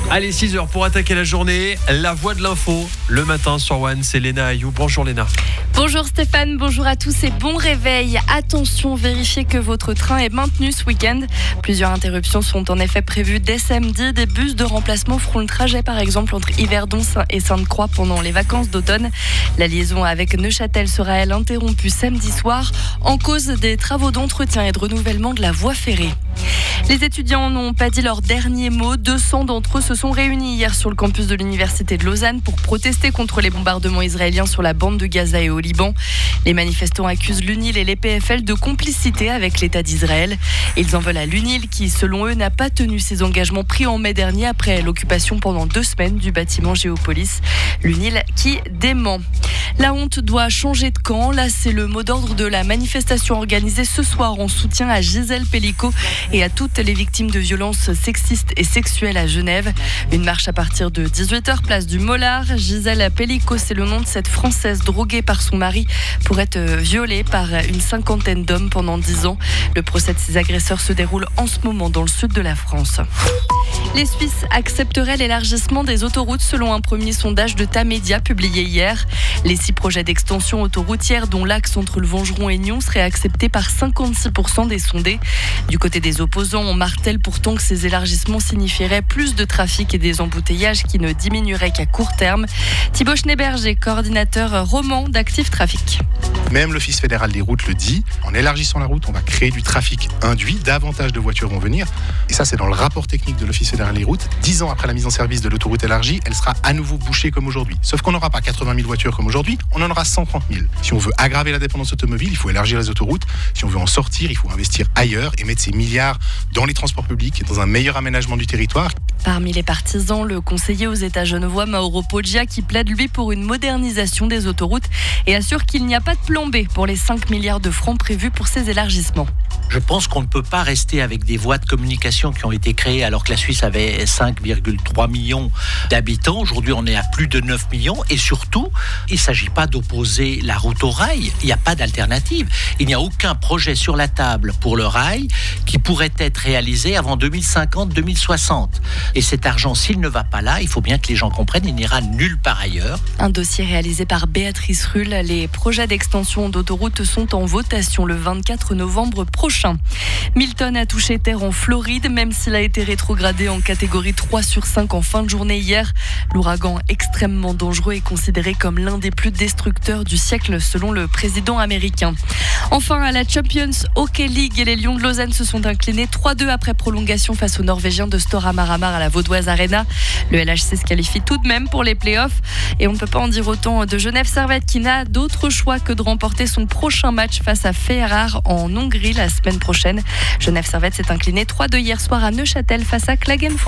Allez, 6h pour attaquer la journée. La voix de l'info, le matin sur One, c'est Léna Ayou. Bonjour Léna. Bonjour Stéphane, bonjour à tous et bon réveil. Attention, vérifiez que votre train est maintenu ce week-end. Plusieurs interruptions sont en effet prévues dès samedi. Des bus de remplacement feront le trajet par exemple entre Yverdon et Sainte-Croix pendant les vacances d'automne. La liaison avec Neuchâtel sera elle interrompue samedi soir en cause des travaux d'entretien et de renouvellement de la voie ferrée. Les étudiants n'ont pas dit leur dernier mot. 200 d'entre eux se sont réunis hier sur le campus de l'Université de Lausanne pour protester contre les bombardements israéliens sur la bande de Gaza et au Liban. Les manifestants accusent l'UNIL et les PFL de complicité avec l'État d'Israël. Ils en veulent à l'UNIL qui, selon eux, n'a pas tenu ses engagements pris en mai dernier après l'occupation pendant 2 semaines du bâtiment Géopolis. L'UNIL qui dément. La honte doit changer de camp. Là, c'est le mot d'ordre de la manifestation organisée ce soir en soutien à Gisèle Pelicot et à toutes les victimes de violences sexistes et sexuelles à Genève. Une marche à partir de 18h, place du Mollard. Gisèle Pelicot, c'est le nom de cette Française droguée par son mari pour être violée par une 50aine d'hommes pendant 10 ans. Le procès de ces agresseurs se déroule en ce moment dans le sud de la France. Les Suisses accepteraient l'élargissement des autoroutes selon un premier sondage de Tamedia publié hier. Les 6 projets d'extension autoroutière, dont l'axe entre le Vengeron et Nyon, seraient acceptés par 56% des sondés. Du côté des opposants, on martèle pourtant que ces élargissements signifieraient plus de trafic et des embouteillages qui ne diminueraient qu'à court terme. Thibaut Schneeberger, coordinateur roman d'Active Trafic. Même l'Office fédéral des routes le dit, en élargissant la route, on va créer du trafic induit, davantage de voitures vont venir. Et ça, c'est dans le rapport technique de l'Office fédéral des routes. 10 ans après la mise en service de l'autoroute élargie, elle sera à nouveau bouchée comme aujourd'hui. Sauf qu'on n'aura pas 80 000 voitures comme aujourd'hui, on en aura 130 000. Si on veut aggraver la dépendance automobile, il faut élargir les autoroutes. Si on veut en sortir, il faut investir ailleurs et mettre ces milliards dans les transports publics et dans un meilleur aménagement du territoire. Parmi les partisans, le conseiller aux États genevois Mauro Poggia qui plaide lui pour une modernisation des autoroutes et assure qu'il n'y a pas de plan B pour les 5 milliards de francs prévus pour ces élargissements. Je pense qu'on ne peut pas rester avec des voies de communication qui ont été créées alors que la Suisse avait 5,3 millions d'habitants. Aujourd'hui, on est à plus de 9 millions. Et surtout, il ne s'agit pas d'opposer la route au rail. Il n'y a pas d'alternative. Il n'y a aucun projet sur la table pour le rail qui pourrait être réalisé avant 2050-2060. Et cet argent, s'il ne va pas là, il faut bien que les gens comprennent, il n'ira nulle part ailleurs. Un dossier réalisé par Béatrice Rull. Les projets d'extension d'autoroute sont en votation le 24 novembre prochain. Milton a touché terre en Floride, même s'il a été rétrogradé en catégorie 3 sur 5 en fin de journée hier. L'ouragan extrêmement dangereux est considéré comme l'un des plus destructeurs du siècle selon le président américain. Enfin, à la Champions Hockey League, les Lions de Lausanne se sont inclinés 3-2 après prolongation face aux Norvégiens de Stora Maramar à la Vaudoise Arena. Le LHC se qualifie tout de même pour les playoffs et on ne peut pas en dire autant de Genève Servette qui n'a d'autre choix que de remporter son prochain match face à Fehervar en Hongrie la semaine prochaine. Genève Servette s'est incliné 3-2 hier soir à Neuchâtel face à Klagenfurt.